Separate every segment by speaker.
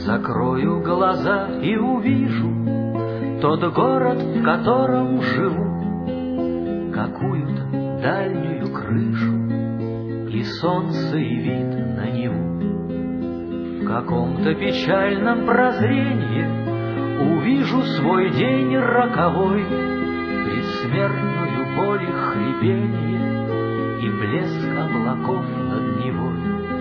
Speaker 1: Закрою глаза и увижу тот город, в котором живу, какую-то дальнюю крышу и солнце, и вид на Неву. В каком-то печальном прозрении увижу свой день роковой, предсмертную боль и хрипенье и блеск облаков над Невой.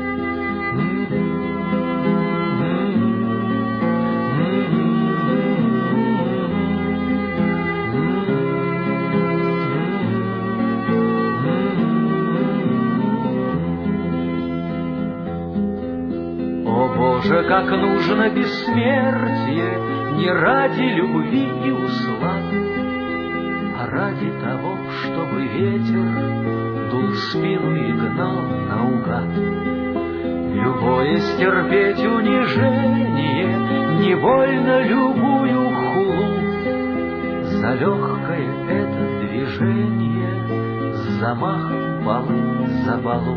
Speaker 1: Боже, как нужно бессмертие не ради любви и услад, а ради того, чтобы ветер дул в спину и гнал наугад. Любое стерпеть унижение, невольно любую хулу, за легкое это движение, замах балы за балу.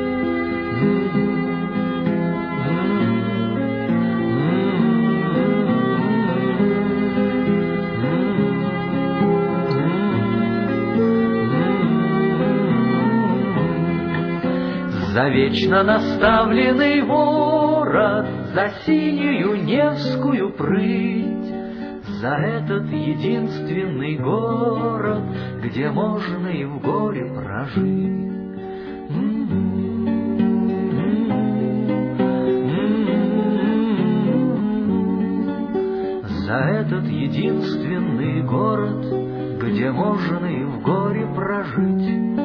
Speaker 1: За вечно наставленный ворот, за синюю Невскую прыть, за этот единственный город, где можно и в горе прожить. За этот единственный город, где можно и в горе прожить.